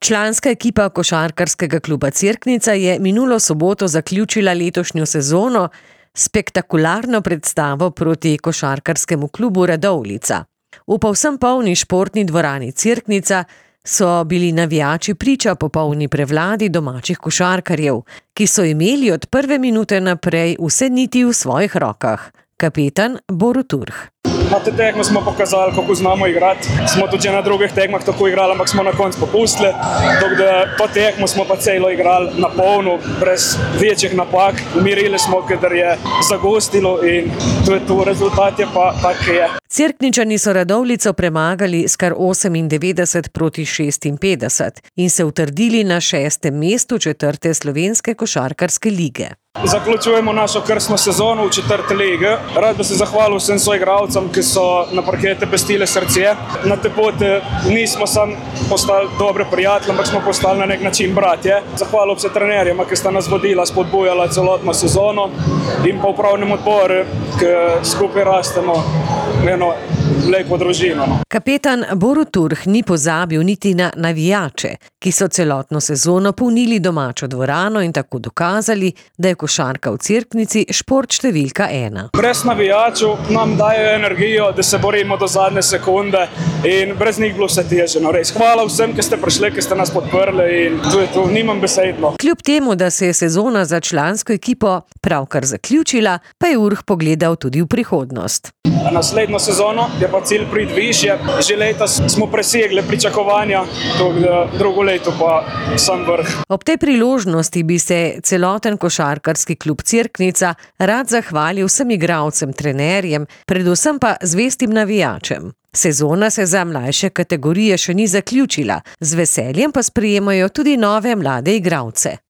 Članska ekipa košarkarskega kluba Cerknica je minulo soboto zaključila letošnjo sezono s spektakularno predstavo proti košarkarskemu klubu Radovljica. V povsem polni športni dvorani Cerknica so bili navijači priča popolni prevladi domačih košarkarjev, ki so imeli od prve minute naprej vse niti v svojih rokah. Kapetan Borut Urh. Na te tekme smo pokazali, kako znamo igrati. Smo tudi na drugih tekmah tako igrali, ampak smo na koncu popustili. Po tekmu smo pa celo igrali na polno, brez večjih napak. Umirili smo, ker je zagostilo in to je to, rezultat je pa tak, je. Cerkničani so Radovljico premagali s kar 98 proti 56 in se utrdili na 6. mestu 4. slovenske košarkarske lige. Zaključujemo našo krstno sezono v 4. ligi. Rad bi se zahvalil vsem soigralcem, ki so na parkete pestili srce. Na te poti nismo samo postali dobre prijatelje, ampak smo postali na nek način bratje. Zahvalil bi se trenerjem, ki sta nas vodila, spodbujala celotno sezono in pa upravnim odboru, ki skupaj rastemo eno lepo družino. Kapetan Borut Urh ni pozabil niti na navijače, ki so celotno sezono polnili domačo dvorano in tako dokazali, da je košarka v Cerknici šport številka 1. Brez navijačev nam dajo energijo, da se borimo do zadnje sekunde in brez njih bilo vse težje. Res. Hvala vsem, ki ste prišli, ki ste nas podprli in to je to, nimam besedno. Kljub temu, da se je sezona za člansko ekipo pravkar zaključila, pa je Urh pogledal tudi v prihodnost. Naslednjo sezono je pa cilj priti višje. Že leta smo presegli pričakovanja, drugo leto pa sam vrh. Ob tej priložnosti bi se celoten košarkarski klub Cerknica rad zahvalil vsem igralcem, trenerjem, predvsem pa zvestim navijačem. Sezona se za mlajše kategorije še ni zaključila, z veseljem pa sprejemajo tudi nove mlade igralce.